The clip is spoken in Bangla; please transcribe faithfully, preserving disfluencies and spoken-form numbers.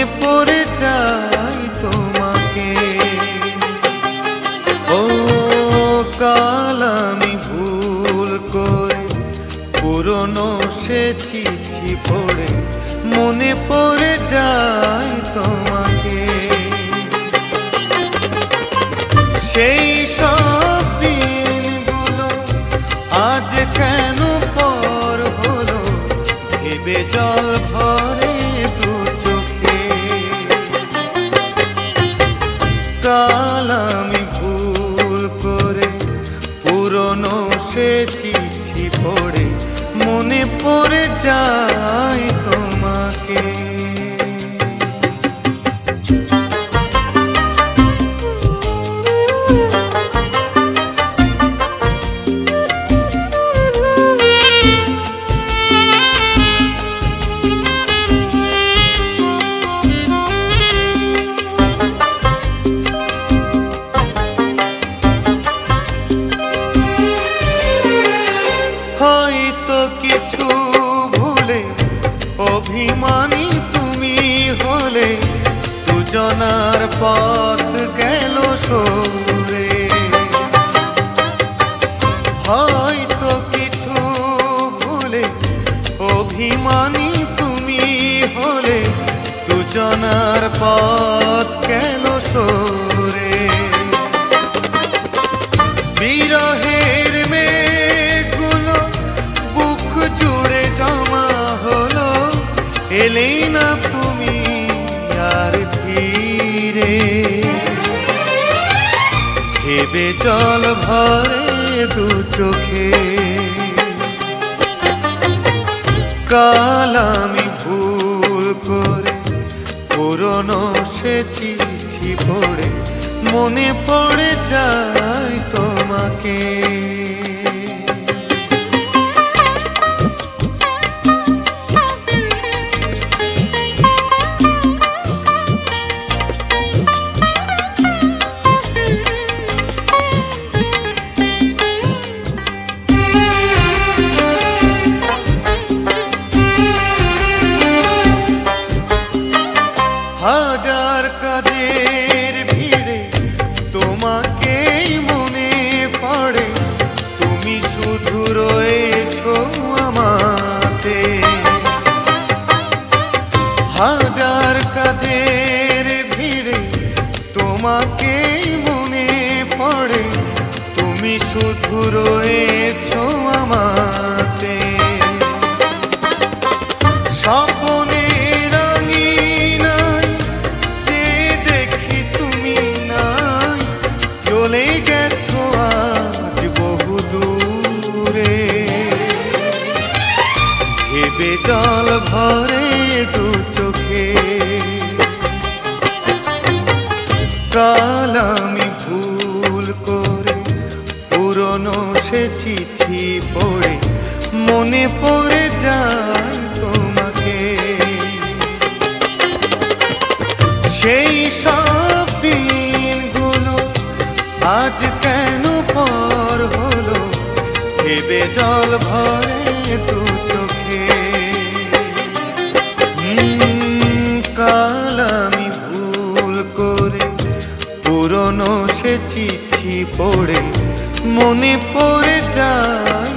মনে পড়ে যায় তোমাকে। ও কাল আমি ভুল করে পুরনো সে চিঠি পড়ে মনে পড়ে যায় তোমাকে। সেই সব দিনগুলো আজ কেন পর হলো, ভেবে জল ভরে দু চোখে। কাল আমি ভুল করে পুরনো সে চিঠি পড়ে মনে পড়ে যায় তোমাকে। হয়তো কিছু ভুলে অভিমানী তুমি হলে, দুজনার পথ গেল সরে। হয়তো কিছু ভুলে অভিমানী তুমি হলে, দুজনার পথ গেল সরে। বিরহের মেঘগুলো বুক জুড়ে জমা হলো, এলে না তুমি আর ফিরে। ভেবে জল ভরে দু চোখে। কাল আমি ভুল করে পুরনো সে চিঠি পড়ে মনে পড়ে যায় তোমাকে। হাজার কাজের ভিড়ে তোমাকেই মনে পড়ে, তুমি শুধু রয়েছো আমাতে। হাজার কাজের ভিড়ে তোমাকেই মনে পড়ে, তুমি শুধু রয়েছো আমাতে। স্বপ্নে চলে গেছো আজ বহু দূরে। ভেবে জল ভরে দু চোখে। কাল আমি ভুল করে পুরনো সে চিঠি পড়ে মনে পড়ে যায় তোমাকে। সেই সব দিনগুলো আজ কেন পর হলো, ভেবে জল ভরে দু চোখে। কাল আমি ভুল করে পুরনো সে চিঠি পড়ে মনে পড়ে যায়